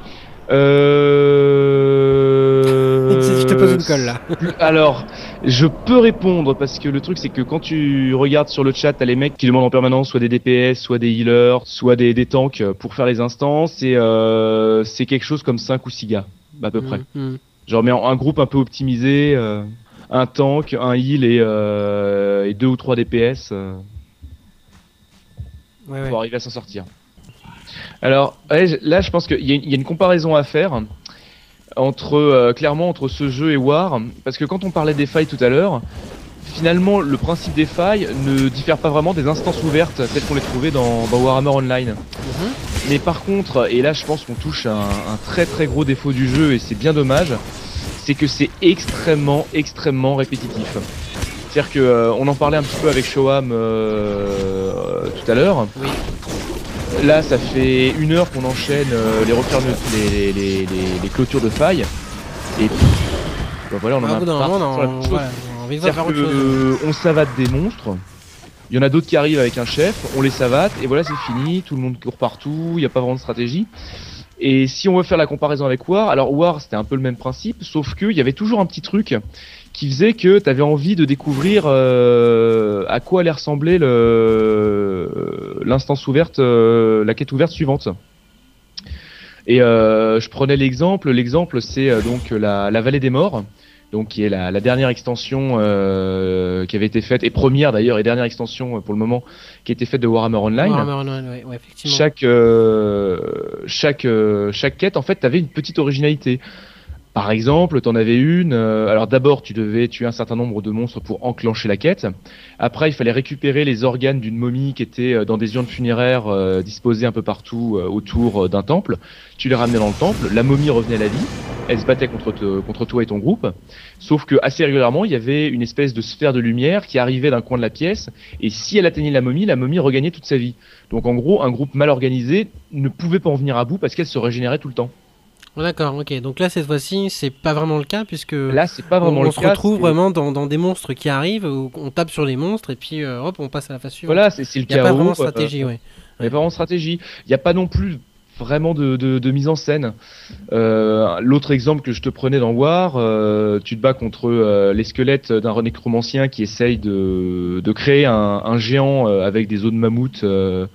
Euh... Je te pose une colle, là. Alors, je peux répondre, parce que le truc, c'est que quand tu regardes sur le chat, t'as les mecs qui demandent en permanence soit des D P S, soit des healers, soit des, des tanks pour faire les instances, et euh, c'est quelque chose comme cinq ou six gars, à peu mmh, près. Mmh. Genre mais un groupe un peu optimisé, euh, un tank, un heal et, euh, et deux ou trois D P S euh, ouais, pour ouais. arriver à s'en sortir. Alors ouais, là je pense qu'il y, y a une comparaison à faire entre euh, clairement entre ce jeu et War, parce que quand on parlait des failles tout à l'heure, finalement le principe des failles ne diffère pas vraiment des instances ouvertes telles qu'on les trouvait dans, dans Warhammer Online. Mm-hmm. Mais par contre, et là je pense qu'on touche un, un très très gros défaut du jeu et c'est bien dommage, c'est que c'est extrêmement extrêmement répétitif. C'est-à-dire que euh, on en parlait un petit peu avec Shoham euh, tout à l'heure. Oui. Là ça fait une heure qu'on enchaîne euh, les, refermes, les, les, les, les clôtures de failles. Et puis, bah voilà, on en ah, a marre. On, voilà, C'est-à-dire que euh, on savate des monstres. Il y en a d'autres qui arrivent avec un chef, on les savate et voilà c'est fini, tout le monde court partout, il n'y a pas vraiment de stratégie. Et si on veut faire la comparaison avec War, alors War c'était un peu le même principe, sauf qu'il y avait toujours un petit truc qui faisait que tu avais envie de découvrir euh, à quoi allait ressembler le, l'instance ouverte, euh, la quête ouverte suivante. Et euh, je prenais l'exemple, l'exemple c'est euh, donc la, la Vallée des Morts, donc qui est la, la dernière extension euh, qui avait été faite, et première d'ailleurs, et dernière extension pour le moment, qui a été faite de Warhammer Online. Warhammer Online, ouais, ouais, effectivement. Chaque, euh, chaque, euh, chaque quête, en fait, t'avais une petite originalité. Par exemple, t'en avais une, euh, alors d'abord tu devais tuer un certain nombre de monstres pour enclencher la quête. Après il fallait récupérer les organes d'une momie qui était euh, dans des urnes funéraires euh, disposées un peu partout euh, autour euh, d'un temple. Tu les ramenais dans le temple, la momie revenait à la vie, elle se battait contre, te, contre toi et ton groupe. Sauf que assez régulièrement il y avait une espèce de sphère de lumière qui arrivait d'un coin de la pièce, et si elle atteignait la momie, la momie regagnait toute sa vie. Donc en gros un groupe mal organisé ne pouvait pas en venir à bout parce qu'elle se régénérait tout le temps. D'accord, ok. Donc là, cette fois-ci, c'est pas vraiment le cas, puisque là, c'est pas vraiment on, le on se cas, retrouve c'est... vraiment dans, dans des monstres qui arrivent, où on tape sur les monstres, et puis euh, hop, on passe à la phase suivante. Voilà, c'est, c'est le chaos. Il n'y a pas vraiment de euh, stratégie, ouais. Il n'y a pas vraiment de stratégie. Il n'y a pas non plus vraiment de, de, de mise en scène. Euh, l'autre exemple que je te prenais dans War, euh, tu te bats contre euh, les squelettes d'un nécromancien qui essaye de, de créer un, un géant euh, avec des os de mammouth euh,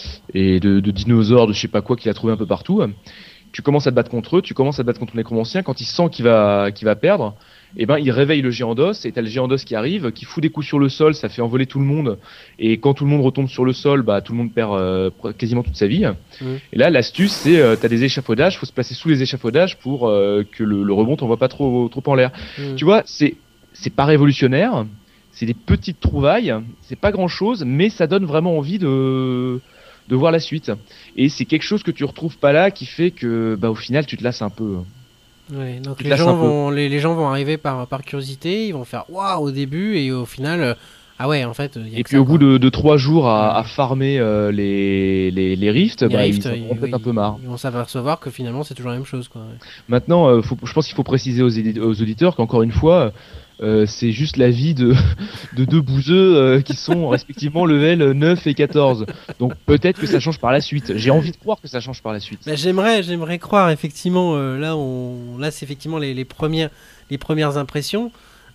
et de, de dinosaures, de je sais pas quoi qu'il a trouvé un peu partout. Tu commences à te battre contre eux, tu commences à te battre contre le nécromancien, quand il sent qu'il va, qu'il va perdre, et ben il réveille le géant d'os, et t'as le géant d'os qui arrive, qui fout des coups sur le sol, ça fait envoler tout le monde, et quand tout le monde retombe sur le sol, bah tout le monde perd euh, quasiment toute sa vie. Mmh. Et là l'astuce c'est, euh, t'as des échafaudages, faut se placer sous les échafaudages pour euh, que le, le rebond t'envoie pas trop, trop en l'air. Mmh. Tu vois, c'est, c'est pas révolutionnaire, c'est des petites trouvailles, c'est pas grand chose, mais ça donne vraiment envie de... de voir la suite. Et c'est quelque chose que tu retrouves pas là qui fait que bah au final tu te lasses un peu. Ouais, donc les gens, vont, les, les gens vont arriver par, par curiosité, ils vont faire waouh au début et au final euh, ah ouais en fait y a et que puis ça, au quoi. bout de, de trois jours à, à farmer euh, les, les, les rifts, les bah, rifts ils ils, vont peut-être ils, un peu marre. Ils vont s'apercevoir que finalement c'est toujours la même chose quoi. Ouais. Maintenant euh, faut, je pense qu'il faut préciser aux, édi- aux auditeurs qu'encore une fois Euh, c'est juste la vie de, de deux bouseux euh, qui sont respectivement level neuf et quatorze. Donc peut-être que ça change par la suite. J'ai envie de croire que ça change par la suite. Bah, j'aimerais, j'aimerais croire effectivement. Euh, là, on, là, c'est effectivement les, les premières, les premières impressions.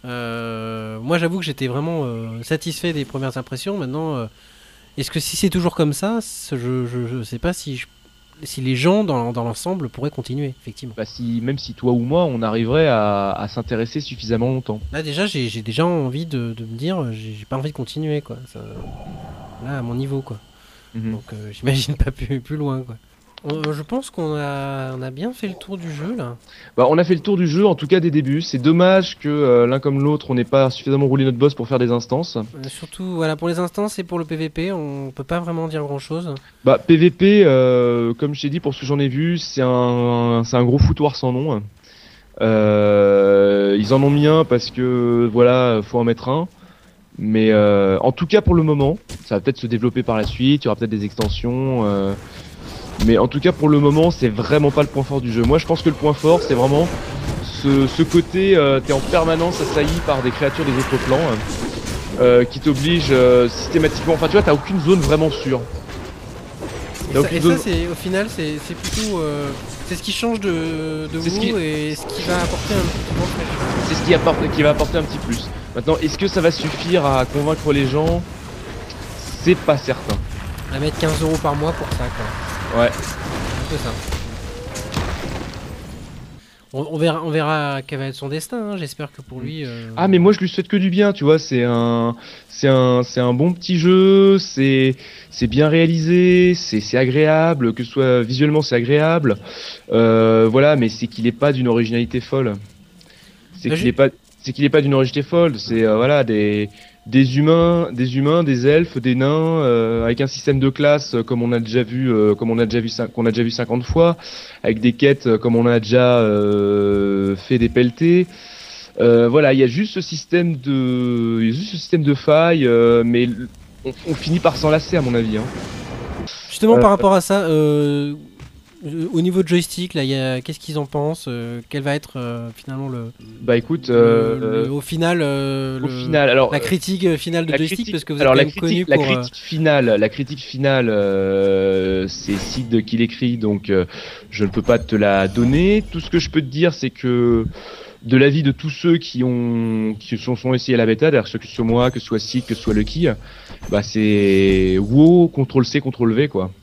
Euh, moi, j'avoue que j'étais vraiment euh, satisfait des premières impressions. Maintenant, euh, est-ce que si c'est toujours comme ça, je, je, je sais pas si je si les gens dans, dans l'ensemble pourraient continuer, effectivement. Bah si, même si toi ou moi, on arriverait à, à s'intéresser suffisamment longtemps. Là déjà, j'ai, j'ai déjà envie de, de me dire, j'ai, j'ai pas envie de continuer, quoi. Ça, là, à mon niveau, quoi. Mm-hmm. Donc euh, j'imagine pas plus, plus loin, quoi. On, je pense qu'on a, on a bien fait le tour du jeu, là. Bah, on a fait le tour du jeu, en tout cas des débuts. C'est dommage que euh, l'un comme l'autre, on n'ait pas suffisamment roulé notre boss pour faire des instances. Euh, surtout, voilà, pour les instances et pour le P V P, on peut pas vraiment dire grand-chose. Bah, P V P, euh, comme je t'ai dit, pour ce que j'en ai vu, c'est un, c'est un gros foutoir sans nom. Euh, ils en ont mis un parce que, voilà, faut en mettre un. Mais euh, en tout cas, pour le moment, ça va peut-être se développer par la suite, il y aura peut-être des extensions... Euh, Mais en tout cas pour le moment c'est vraiment pas le point fort du jeu. Moi je pense que le point fort c'est vraiment ce, ce côté euh, t'es en permanence assailli par des créatures des autres plans euh, qui t'obligent euh, systématiquement, enfin tu vois t'as aucune zone vraiment sûre. Et ça, et zone... ça c'est, au final c'est, c'est plutôt euh, c'est ce qui change de, de vous ce qui... et ce qui va apporter un petit peu. C'est ce qui, apporte, qui va apporter un petit plus. Maintenant est-ce que ça va suffire à convaincre les gens? C'est pas certain. On va mettre quinze euros par mois pour ça quoi. Ouais. C'est ça. On, on verra, on verra quel va être son destin. Hein. J'espère que pour lui. Euh... Ah mais moi je lui souhaite que du bien. Tu vois, c'est un, c'est un, c'est un bon petit jeu. C'est, c'est bien réalisé. C'est, c'est agréable. Que ce soit visuellement, c'est agréable. Euh, voilà, mais c'est qu'il est pas d'une originalité folle. C'est bah, qu'il est pas, c'est qu'il est pas d'une originalité folle. C'est euh, voilà des. Des humains, des humains, des elfes, des nains, euh, avec un système de classe euh, comme on a déjà vu, euh, comme on a déjà vu, qu'on a déjà vu cinquante fois, avec des quêtes euh, comme on a déjà euh, fait des pelletés. Euh, voilà, il y a juste ce système de, il y a juste ce système de failles, euh, mais on, on finit par s'en lasser à mon avis. Hein. Justement, euh, par rapport à ça. Euh... Au niveau de joystick, là, y a... qu'est-ce qu'ils en pensent euh, Quel va être euh, finalement le. Bah écoute, euh, le, le, au final, euh, au le... final, alors la critique finale de joystick, critique, parce que vous alors êtes la quand même critique, connu la pour. critique finale, la critique finale euh, c'est Sid qui l'écrit, donc euh, je ne peux pas te la donner. Tout ce que je peux te dire, c'est que de l'avis de tous ceux qui ont qui sont, sont essayés à la bêta, d'ailleurs que ce soit moi, que ce soit Sid, que ce soit Lucky, bah c'est WoW, contrôle C, contrôle V quoi.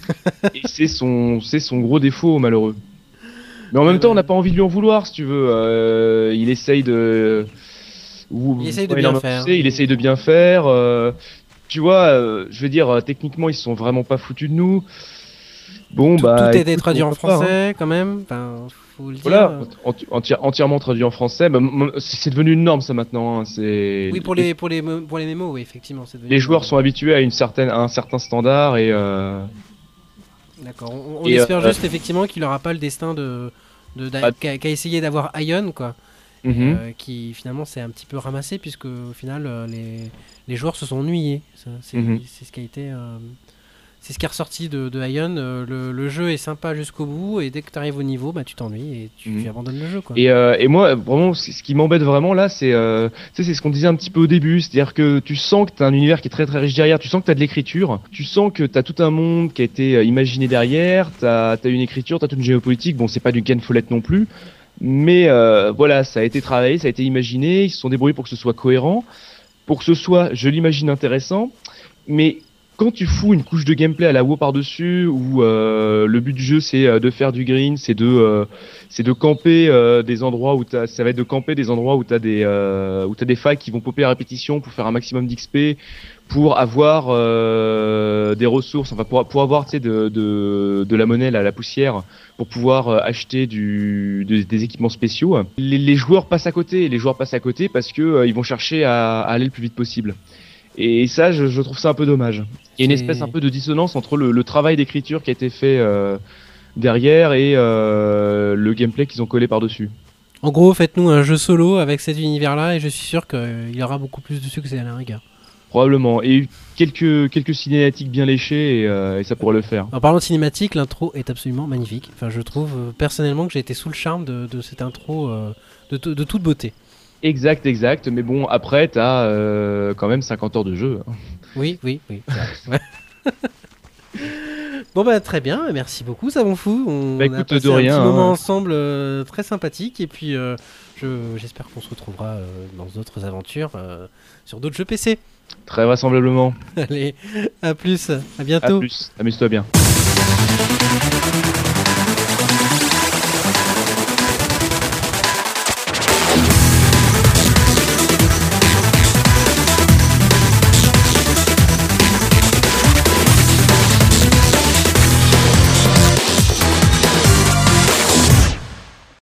Et c'est son c'est son gros défaut malheureux. Mais en même temps, on n'a pas envie de lui en vouloir, si tu veux. Euh, il essaye de Ou, il essaye de il bien en a faire. poussé, il essaye de bien faire. Euh, tu vois, euh, je veux dire, euh, techniquement, ils se sont vraiment pas foutus de nous. Bon, tout, bah. tout a été écoute, traduit en pourquoi pas, français, quand même. Enfin, faut le Voilà, dire. enti- enti- entièrement traduit en français. Bah, m- c'est c'est devenu une norme, ça maintenant. Hein. C'est Oui, pour les, pour les, mo- pour les mémos, oui, effectivement. C'est devenu- les joueurs sont habitués à une certaine, à un certain standard et. Euh... D'accord. On, on Et, espère euh, juste effectivement qu'il n'aura pas le destin de, de d'a- Bah, qu'a qu'a essayé d'avoir Ion, quoi. mhm. Euh, qui finalement s'est un petit peu ramassé puisque au final euh, les, les joueurs se sont ennuyés. Ça, C'est Mhm. c'est ce qui a été, euh, c'est ce qui est ressorti de, de Ion. Euh, le, le jeu est sympa jusqu'au bout et dès que tu arrives au niveau, bah tu t'ennuies et tu, Mhm. tu abandonnes le jeu, quoi. Et, euh, et moi, vraiment, c- ce qui m'embête vraiment là, c'est euh, tu sais, c'est ce qu'on disait un petit peu au début, c'est-à-dire que tu sens que tu as un univers qui est très très riche derrière, tu sens que tu as de l'écriture, tu sens que tu as tout un monde qui a été euh, imaginé derrière, tu as une écriture, tu as toute une géopolitique, bon, c'est pas du Ken Follett non plus, mais euh, voilà, ça a été travaillé, ça a été imaginé, ils se sont débrouillés pour que ce soit cohérent, pour que ce soit, je l'imagine, intéressant, mais quand tu fous une couche de gameplay à la WoW par-dessus, où euh, le but du jeu c'est euh, de faire du green, c'est de euh, c'est de camper euh, des endroits où t'as, ça va être de camper des endroits où t'as des euh, où t'as des failles qui vont popper à répétition pour faire un maximum d'X P, pour avoir euh, des ressources, enfin pour, pour avoir tu sais de, de de la monnaie, là, la poussière, pour pouvoir euh, acheter du de- des équipements spéciaux. Les, les joueurs passent à côté, les joueurs passent à côté parce que euh, ils vont chercher à, à aller le plus vite possible. Et ça, je, je trouve ça un peu dommage. Il y a une C'est- espèce un peu de dissonance entre le, le travail d'écriture qui a été fait euh, derrière et euh, le gameplay qu'ils ont collé par-dessus. En gros, faites-nous un jeu solo avec cet univers-là et je suis sûr qu'il y aura beaucoup plus de succès à la rigueur. Probablement. Et quelques, quelques cinématiques bien léchées et, euh, et ça pourrait le faire. En parlant de cinématique, l'intro est absolument magnifique. Enfin, je trouve euh, personnellement que j'ai été sous le charme de, de cette intro euh, de, to- de toute beauté. Exact, exact. Mais bon, après, t'as euh, quand même cinquante heures de jeu. hein. Oui, oui, oui. c'est vrai. Ouais. Bon bah très bien, merci beaucoup Savon Fou. On Bah, a écoute, passé de un rien, petit hein. moment ensemble euh, très sympathique et puis euh, je- j'espère qu'on se retrouvera euh, dans d'autres aventures euh, sur d'autres jeux P C. Très vraisemblablement. Allez, à plus, à À bientôt. plus. Amuse-toi bien.